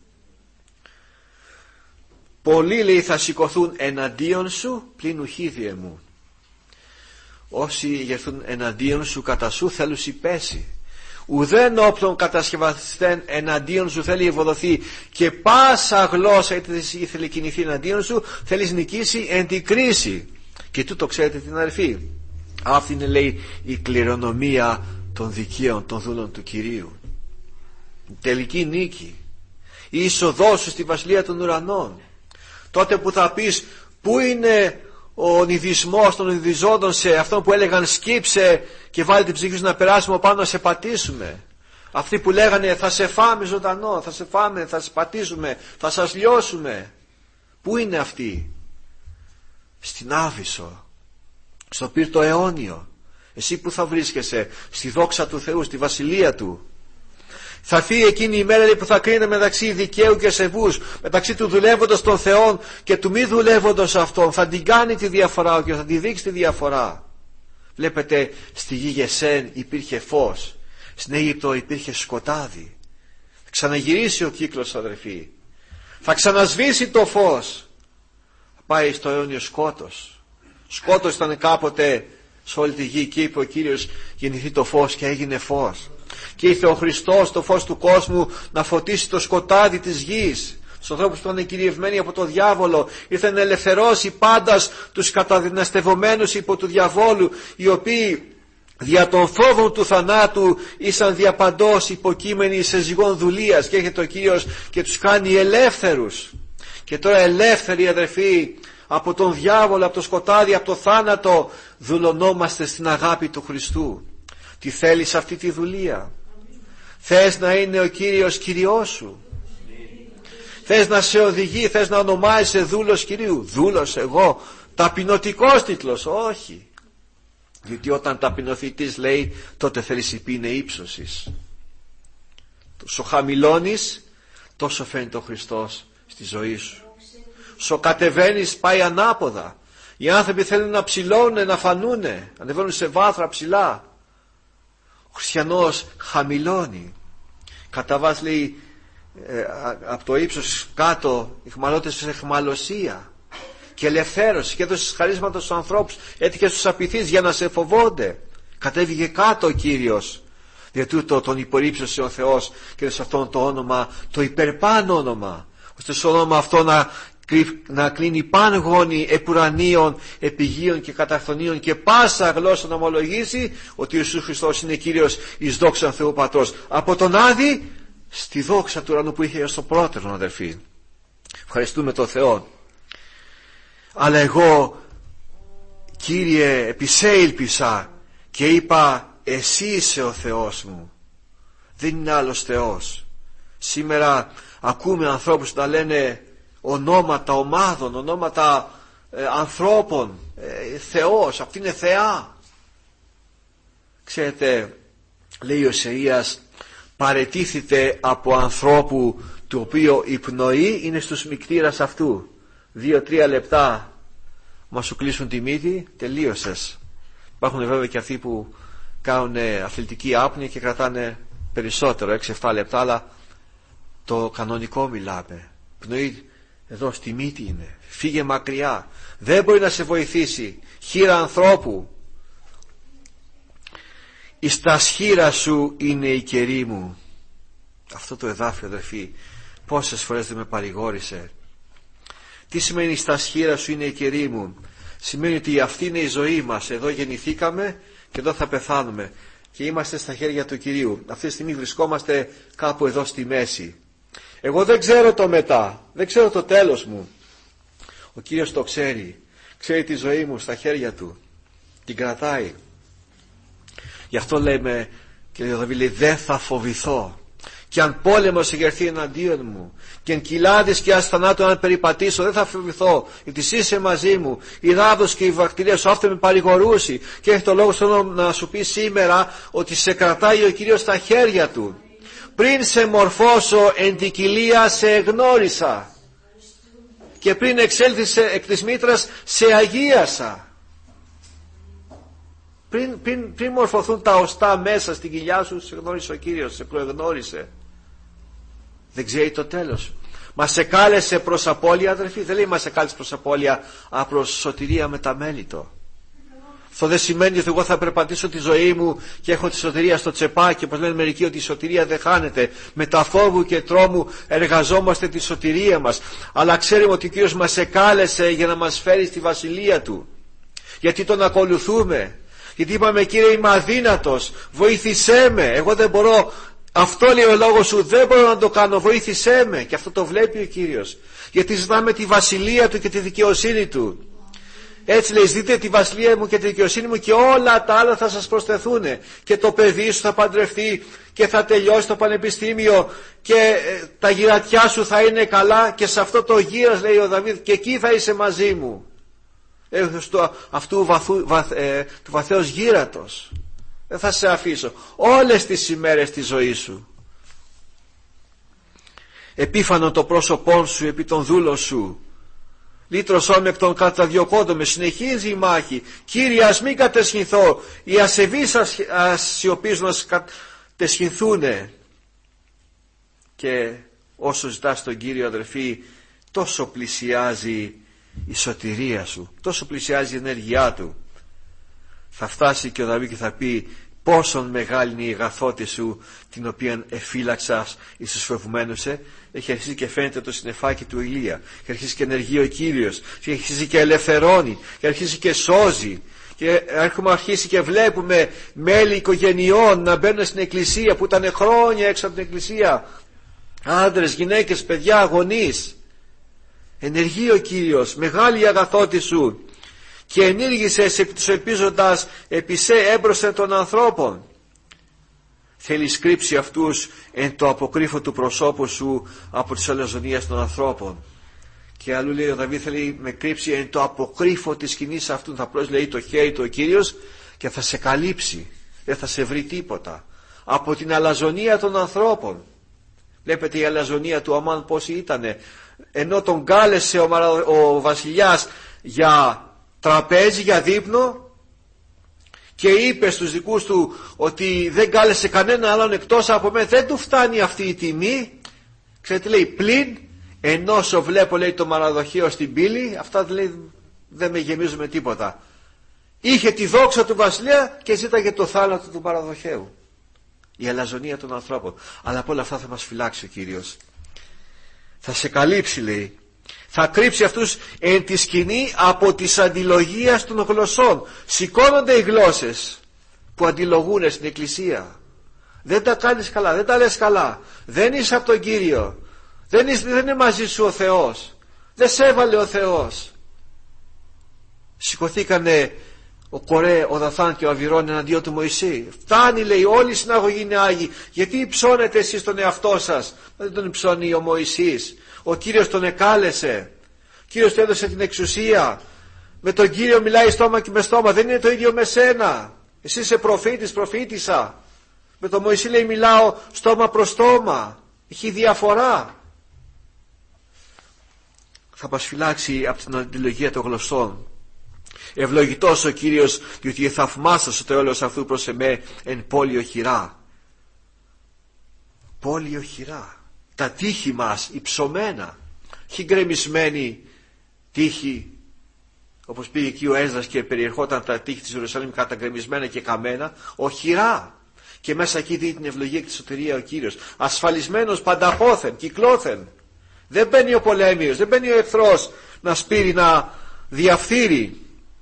Πολλοί, λέει, θα σηκωθούν εναντίον σου, πλην ουχίδιε μου. Όσοι γερθούν εναντίον σου, κατά σου θέλουν πέσει. Ουδέν όπλων κατασκευαστέν εναντίον σου θέλει ευοδοθεί, και πάσα γλώσσα είτε ήθελε κινηθεί εναντίον σου θέλεις νικήσει εν την κρίση. Και τούτο ξέρετε την αδερφή, αυτή είναι, λέει, η κληρονομία των δικαίων των δούλων του Κυρίου, η τελική νίκη, η είσοδός σου στη βασιλεία των ουρανών. Τότε που θα πεις, πού είναι ο νηδισμός των νηδιζόντων σε αυτόν που έλεγαν σκύψε και βάλει την ψυχή σου να περάσουμε πάνω να σε πατήσουμε? Αυτοί που λέγανε θα σε φάμε ζωντανό, θα σε φάμε, θα σε πατήσουμε, θα σας λιώσουμε. Πού είναι αυτοί? Στην Άβυσσο, στο πύρτο αιώνιο. Εσύ που θα βρίσκεσαι? Στη δόξα του Θεού, στη βασιλεία του. Θα έρθει εκείνη η μέρα, λέει, που θα κρίνεται μεταξύ δικαίου και σεβούς, μεταξύ του δουλεύοντος των Θεών και του μη δουλεύοντος αυτών. Θα την κάνει τη διαφορά και θα τη δείξει τη διαφορά. Βλέπετε, στη γη Γεσέν υπήρχε φως, στην Αίγυπτο υπήρχε σκοτάδι. Θα ξαναγυρίσει ο κύκλος, αδερφοί. Θα ξανασβήσει το φως, θα πάει στο αιώνιο σκότος. Σκότος ήταν κάποτε σε όλη τη γη και είπε ο Κύριος γεννηθεί το φως και έγινε φως. Και ήρθε ο Χριστός, το φως του κόσμου, να φωτίσει το σκοτάδι της γης. Στους ανθρώπους που ήταν κυριευμένοι από το διάβολο, ήρθε να ελευθερώσει πάντας τους καταδυναστευομένους υπό του διαβόλου, οι οποίοι δια των φόβων του θανάτου ήσαν διαπαντός υποκείμενοι σε ζυγόν δουλείας, και έρχεται ο Κύριος και τους κάνει ελεύθερους. Και τώρα ελεύθεροι αδερφοί από τον διάβολο, από το σκοτάδι, από το θάνατο, δουλωνόμαστε στην αγάπη του Χριστού. Τι θέλεις αυτή τη δουλεία? Θες να είναι ο Κύριος Κυριός σου? Θες να σε οδηγεί, θες να ονομάζεσαι δούλος Κυρίου? Δούλος εγώ, ταπεινωτικός τίτλος? Όχι. Γιατί όταν ταπεινωθητής λέει, τότε θέλεις υπήνε ύψωσης. Σο χαμηλώνεις, τόσο φαίνεται ο Χριστός στη ζωή σου. Σο κατεβαίνεις, πάει ανάποδα. Οι άνθρωποι θέλουν να ψηλώνουν, να φανούνε, ανεβαίνουν σε βάθρα ψηλά. Ο χριστιανός χαμηλώνει. Κατά βάση λέει, ε, από το ύψος κάτω εχμαλώτες σε εχμαλωσία και ελευθέρωση, και έδωσες χαρίσματα στους ανθρώπους, έτυχε στους απειθείς για να σε φοβόνται. Κατέβηκε κάτω ο Κύριος, διότι τούτο τον υπορύψωσε ο Θεός και σε αυτόν το όνομα, το υπερπάνω όνομα, ώστε στο όνομα αυτό να, να κλείνει παν γόνι επουρανίων, επιγείων και καταφθονίων, και πάσα γλώσσα να ομολογήσει ότι ο Ιησούς Χριστός είναι Κύριος εις δόξα Θεού Πατρός, από τον Άδη στη δόξα του ουρανού που είχε στο πρώτερο, αδερφοί. Ευχαριστούμε τον Θεό. Αλλά εγώ, Κύριε, επισέλπισα και είπα, εσύ είσαι ο Θεός μου, δεν είναι άλλος Θεός. Σήμερα ακούμε ανθρώπους να λένε ονόματα ομάδων, ονόματα ε, ανθρώπων, ε, Θεός, αυτή είναι θεά. Ξέρετε, λέει ο Ισαΐας, παρετήθητε από ανθρώπου του οποίου η πνοή είναι στους μικτήρας αυτού. Δύο-τρία λεπτά μας σου κλείσουν τη μύτη, τελείωσες. Υπάρχουν βέβαια και αυτοί που κάνουν αθλητική άπνοια και κρατάνε περισσότερο, έξι-εφτά λεπτά, αλλά το κανονικό μιλάμε. Πνοή εδώ στη μύτη είναι, φύγε μακριά, δεν μπορεί να σε βοηθήσει. Χείρα ανθρώπου, εις τα σχήρα σου είναι η κερί μου. Αυτό το εδάφιο, αδερφοί, πόσες φορές δεν με παρηγόρησε. Τι σημαίνει στα σχήρα σου είναι η κερί μου? Σημαίνει ότι αυτή είναι η ζωή μας. Εδώ γεννηθήκαμε και εδώ θα πεθάνουμε και είμαστε στα χέρια του Κυρίου. Αυτή τη στιγμή βρισκόμαστε κάπου εδώ στη μέση. Εγώ δεν ξέρω το μετά, δεν ξέρω το τέλος μου. Ο Κύριος το ξέρει. Ξέρει τη ζωή μου στα χέρια του, την κρατάει. Γι' αυτό λέμε, και ο Δαβίδ λέει, δεν θα φοβηθώ. Και αν πόλεμος εγερθεί εναντίον μου, και εν κοιλάδες και ασθανάτου αν περιπατήσω, δεν θα φοβηθώ, γιατί εσύ είσαι μαζί μου. Η ράβδος και η βακτηρία σου αυτό με παρηγορούσει. Και έχει το λόγο στο να σου πει σήμερα ότι σε κρατάει ο Κύριος στα χέρια του. Πριν σε μορφώσω εν την κοιλία σε εγνώρισα, και πριν εξέλθεις εκ της μήτρας σε αγίασα. Πριν, πριν, πριν μορφωθούν τα οστά μέσα στην κοιλιά σου, σε γνώρισε ο Κύριος, σε προεγνώρισε. Δεν ξέρει το τέλος. Μα σε κάλεσε προς απώλεια, αδερφοί. Δεν λέει μα σε κάλεσε προς απώλεια, α, προς σωτηρία μεταμέλητο. Αυτό δεν σημαίνει ότι εγώ θα περπατήσω τη ζωή μου και έχω τη σωτηρία στο τσεπάκι, όπως λένε μερικοί, ότι η σωτηρία δεν χάνεται. Με τα φόβου και τρόμου εργαζόμαστε τη σωτηρία μας. Αλλά ξέρουμε ότι ο Κύριος μας εκάλεσε για να μας φέρει στη βασιλεία του. Γιατί τον ακολουθούμε. Γιατί είπαμε, Κύριε, είμαι αδύνατος, βοήθησέ με, εγώ δεν μπορώ, αυτό λέει ο λόγος σου, δεν μπορώ να το κάνω, βοήθησέ με. Και αυτό το βλέπει ο Κύριος, γιατί ζητάμε τη βασιλεία του και τη δικαιοσύνη του. Έτσι λέει, ζητείτε τη βασιλεία μου και τη δικαιοσύνη μου και όλα τα άλλα θα σας προσθεθούν. Και το παιδί σου θα παντρευτεί και θα τελειώσει το πανεπιστήμιο και ε, τα γυρατιά σου θα είναι καλά, και σε αυτό το γύρας, λέει ο Δαβίδ, και εκεί θα είσαι μαζί μου. Στο, αυτού βαθού, βαθ, ε, του βαθέως γύρατος. Δεν θα σε αφήσω όλες τις ημέρες της ζωής σου. Επίφανο το πρόσωπόν σου επί των δούλων σου. Λύτρωσόν με εκ των καταδιωκόντων με. Συνεχίζει η μάχη. Κύριε, ας μην κατεσχυνθώ. Οι ασεβείς ασιωπίζουν να κατεσχυνθούνε. Και όσο ζητάς τον Κύριο, αδερφοί, τόσο πλησιάζει η σωτηρία σου, τόσο πλησιάζει η ενέργειά του. Θα φτάσει και ο Δαβίδ και θα πει πόσον μεγάλη είναι η αγαθότη σου, την οποία εφύλαξας εις τους φοβουμένους σε. Έχει αρχίσει και φαίνεται το συννεφάκι του Ηλία, και αρχίσει και ενεργεί ο Κύριος, και αρχίσει και ελευθερώνει, και αρχίσει και σώζει. Και έχουμε αρχίσει και βλέπουμε μέλη οικογενειών να μπαίνουν στην εκκλησία που ήταν χρόνια έξω από την εκκλησία, άντρες, γυναίκες, παιδιά, γονείς. Ενεργεί ο Κύριος, μεγάλη η αγαθότη σου, και ενήργησες επί τους επίζοντας επισέ έμπροσθεν των ανθρώπων. Θέλει κρύψει αυτούς εν το αποκρύφο του προσώπου σου από τις αλαζονίες των ανθρώπων. Και αλλού λέει ο Δαβίδ, θέλει με κρύψει εν το αποκρύφο της σκηνής αυτού. Θα απλώς λέει το χέρι του ο Κύριος και θα σε καλύψει, δεν θα σε βρει τίποτα από την αλαζονία των ανθρώπων. Βλέπετε η αλαζονία του Αμάν πόση ήτανε. Ενώ τον κάλεσε ο, Μαρα... ο βασιλιάς για τραπέζι, για δείπνο, και είπε στους δικούς του ότι δεν κάλεσε κανένα άλλον εκτός από μένα, δεν του φτάνει αυτή η τιμή. Ξέρετε, λέει, πλην ενώσο βλέπω, λέει, το Μαραδοχαίο στην πύλη, αυτά λέει δεν με γεμίζουν με τίποτα. Είχε τη δόξα του βασιλεία και ζήταγε το θάνατο του Μαραδοχαίου. Η αλαζονία των ανθρώπων. Αλλά από όλα αυτά θα μας φυλάξει ο Κύριος. Θα σε καλύψει, λέει. Θα κρύψει αυτούς εν τη σκηνή από της αντιλογίας των γλωσσών. Σηκώνονται οι γλώσσες που αντιλογούν στην εκκλησία. Δεν τα κάνεις καλά, δεν τα λες καλά, δεν είσαι από τον Κύριο, δεν, είσαι, δεν είναι μαζί σου ο Θεός, δεν σε έβαλε ο Θεός. Σηκωθήκανε ο Κορέ, ο Δαθάν και ο Αβυρών εναντίον του Μωυσή. Φτάνει, λέει, όλη η συναγωγή είναι άγιοι. Γιατί υψώνετε εσείς τον εαυτό σας? Δεν τον υψώνει ο Μωυσής. Ο Κύριος τον εκάλεσε, ο Κύριος του έδωσε την εξουσία. Με τον Κύριο μιλάει στόμα και με στόμα, δεν είναι το ίδιο με σένα. Εσύ είσαι προφήτης, προφήτησα. Με τον Μωυσή, λέει, μιλάω στόμα προς στόμα. Έχει διαφορά. Θα μας φυλάξει από την αντιλογία των γλωσσών. Ευλογητός ο Κύριος, διότι θαυμάσας το έλεος αυτού προς εμέ εν πόλιο χειρά. Πόλιο χειρά. Τα τείχη μας υψωμένα, όχι γκρεμισμένη τείχη, όπως πήγε εκεί ο Έσδρας και περιερχόταν τα τείχη της Ιερουσαλήμ καταγκρεμισμένα και καμένα. Οχυρά. Και μέσα εκεί δει την ευλογία και τη σωτηρία ο Κύριος. Ασφαλισμένος πανταχώθεν, κυκλώθεν. Δεν μπαίνει ο πολέμιος, δεν μπαίνει ο εχθρός να σπείρει, να διαφθείρει.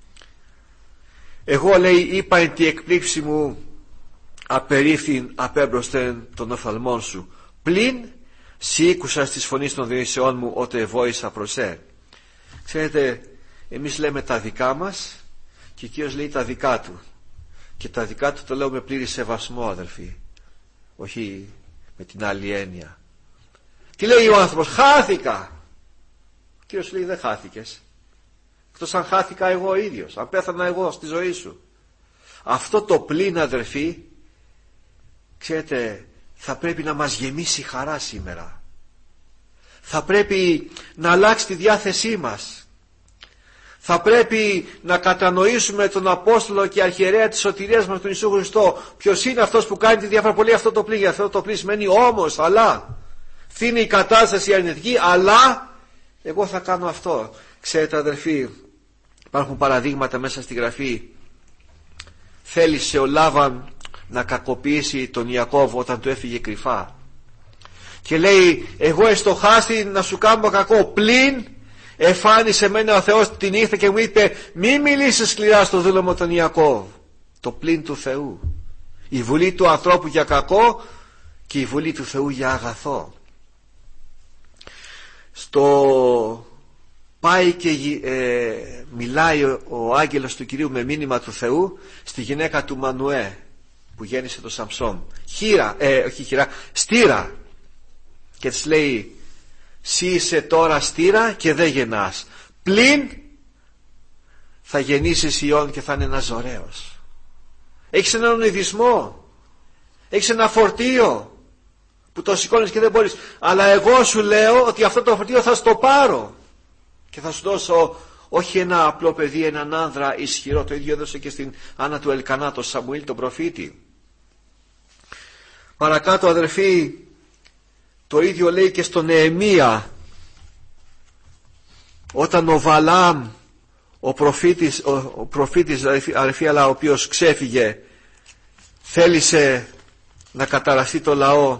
Εγώ, λέει, είπα εν τη εκπλήξη μου, απερίφθην απέμπροσθεν των οφθαλμών σου. Πλην σι ήκουσα στις φωνής των διοισεών μου, ότε βόησα προς ε. Ξέρετε, εμείς λέμε τα δικά μας και ο Κύριος λέει τα δικά του. Και τα δικά του το λέω με πλήρη σεβασμό, αδελφοί, όχι με την άλλη έννοια. Τι λέει ο άνθρωπος? Χάθηκα. Ο Κύριος λέει, δεν χάθηκες, εκτός αν χάθηκα εγώ ο ίδιος, αν πέθανα εγώ στη ζωή σου. Αυτό το πλήν, αδελφοί, ξέρετε, θα πρέπει να μας γεμίσει χαρά σήμερα. Θα πρέπει να αλλάξει τη διάθεσή μας. Θα πρέπει να κατανοήσουμε τον Απόστολο και αρχιερέα της σωτηρίας μας, τον Ιησού Χριστό. Ποιος είναι αυτός που κάνει τη διάφορα πολύ αυτό το πλήγμα? Αυτό το πλήγμα σημαίνει όμως, αλλά. Φύνει η κατάσταση αρνητική, αλλά εγώ θα κάνω αυτό. Ξέρετε, αδελφοί, υπάρχουν παραδείγματα μέσα στη Γραφή. Θέλησε ο Λάβαν να κακοποιήσει τον Ιακώβ όταν του έφυγε κρυφά. Και λέει, εγώ εστοχάστη να σου κάνω κακό, πλην εφάνισε μένα ο Θεός την νύχτα και μου είπε, μη μιλήσεις σκληρά στο δούλωμο τον Ιακώβ. Το πλην του Θεού. Η βουλή του ανθρώπου για κακό και η βουλή του Θεού για αγαθό. Στο πάει και ε, μιλάει ο, ο άγγελος του Κυρίου με μήνυμα του Θεού στη γυναίκα του Μανουέ που γέννησε τον Σαμψόν. Χείρα, ε, όχι χείρα, στήρα. Και της λέει, «Συ είσαι τώρα στήρα και δεν γεννάς, πλην θα γεννήσεις ιόν και θα είναι ένας ωραίος». Έχεις έναν ονειδισμό, έχεις ένα φορτίο που το σηκώνεις και δεν μπορείς, αλλά εγώ σου λέω ότι αυτό το φορτίο θα στο πάρω και θα σου δώσω όχι ένα απλό παιδί, έναν άνδρα ισχυρό. Το ίδιο έδωσε και στην Άννα του Ελκανά, τον Σαμουήλ τον προφήτη. Παρακάτω, αδερφοί, το ίδιο λέει και στον Νεεμία, όταν ο Βαλάμ, ο προφήτης, ο, ο προφήτης αδελφοί, αλλά ο οποίος ξέφυγε, θέλησε να καταραστεί το λαό,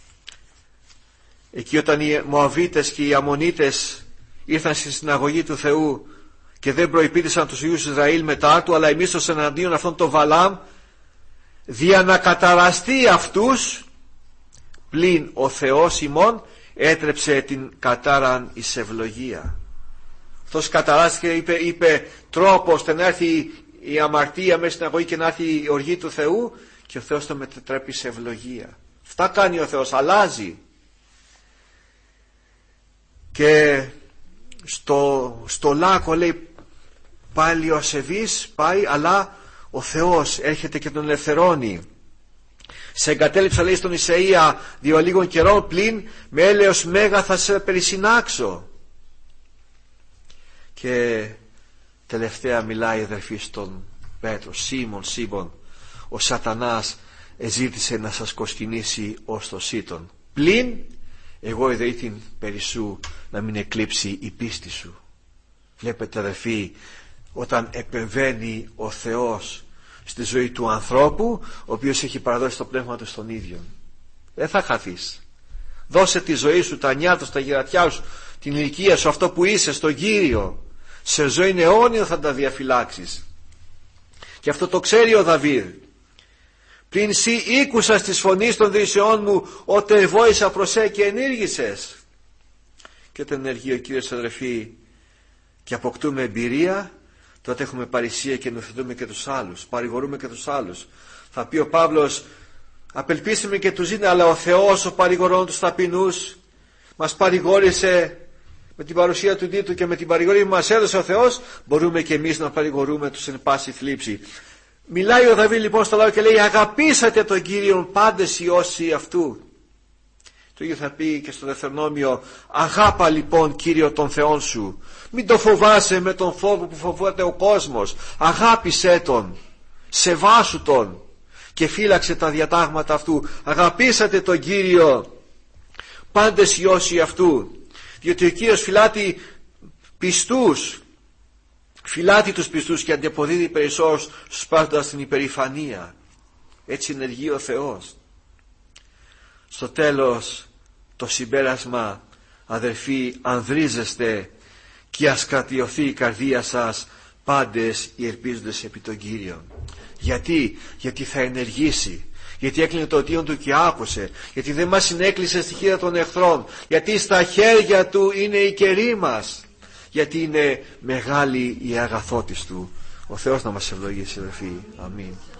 εκεί όταν οι Μωαβίτες και οι Αμμονίτες ήρθαν στη συναγωγή του Θεού και δεν προϋπήρησαν τους Υιούς Ισραήλ μετά του, αλλά εμίσωσαν εναντίον αυτόν τον Βαλάμ, δια να καταραστεί αυτούς, πλην ο Θεός ημών έτρεψε την κατάραν εις ευλογία. Αυτός καταράστηκε, είπε, είπε τρόπο ώστε να έρθει η αμαρτία μέσα στην αγωγή και να έρθει η οργή του Θεού, και ο Θεός το μετατρέπει σε ευλογία. Αυτά κάνει ο Θεός, αλλάζει. Και στο, στο λάκκο λέει πάλι ο ασεβής πάει, αλλά ο Θεός έρχεται και τον ελευθερώνει. Σε εγκατέλειψα, λέει στον Ισαΐα, διο λίγων καιρών πλην με έλεος μέγα θα σε περισυνάξω. Και τελευταία μιλάει αδερφοί στον Πέτρο, Σίμων, Σίμων, ο σατανάς εζήτησε να σας κοσκινήσει ως το σύτον, πλην εγώ ιδεήθην περισσού να μην εκλείψει η πίστη σου. Βλέπετε αδερφοί, όταν επεμβαίνει ο Θεός στη ζωή του ανθρώπου, ο οποίος έχει παραδώσει το πνεύμα του στον ίδιο, δεν θα χαθείς. Δώσε τη ζωή σου, τα νιάτα σου, τα γερατιά σου, την ηλικία σου, αυτό που είσαι στον Κύριο. Σε ζωή αιώνιο θα τα διαφυλάξεις. Και αυτό το ξέρει ο Δαβίδ. Πριν σύ ήκουσας της φωνής των δεισεών μου, ότε βόησα προς σε και ενήργησες. Και όταν ενεργεί ο Κύριος αδερφοί και αποκτούμε εμπειρία, τότε έχουμε παρησία και νουθετούμε και τους άλλους, παρηγορούμε και τους άλλους. Θα πει ο Παύλος, απελπίσουμε και τους είναι, αλλά ο Θεός ο παρηγορών τους ταπεινούς μας παρηγόρησε με την παρουσία του Δίτου, και με την παρηγορία που μας έδωσε ο Θεός μπορούμε και εμείς να παρηγορούμε τους εν πάση θλίψη. Μιλάει ο Δαβίδ λοιπόν στο λαό και λέει, αγαπήσατε τον Κύριον πάντες οι όσοι αυτού. Το ίδιο θα πει και στο Δευτερονόμιο, αγάπα λοιπόν Κύριο τον Θεόν σου, μην το φοβάσαι με τον φόβο που φοβάται ο κόσμος, αγάπησέ τον, σεβάσου τον και φύλαξε τα διατάγματα αυτού. Αγαπήσατε τον Κύριο πάντες οι όσοι αυτού, διότι ο Κύριος φυλάτει πιστούς, φυλάτει τους πιστούς και αντιποδίδει περισσότερους σπάζοντας την υπερηφανία. Έτσι ενεργεί ο Θεός. Στο τέλος το συμπέρασμα, αδερφοί, ανδρίζεστε και ας κρατιωθεί η καρδία σας πάντες οι ελπίζοντες επί τον Κύριο. Γιατί, γιατί θα ενεργήσει, γιατί έκλεινε το οτίον του και άκουσε, γιατί δεν μας συνέκλεισε στη χείρα των εχθρών, γιατί στα χέρια του είναι η κερί μας, γιατί είναι μεγάλη η αγαθότης του. Ο Θεός να μας ευλογήσει αδερφοί. Αμήν.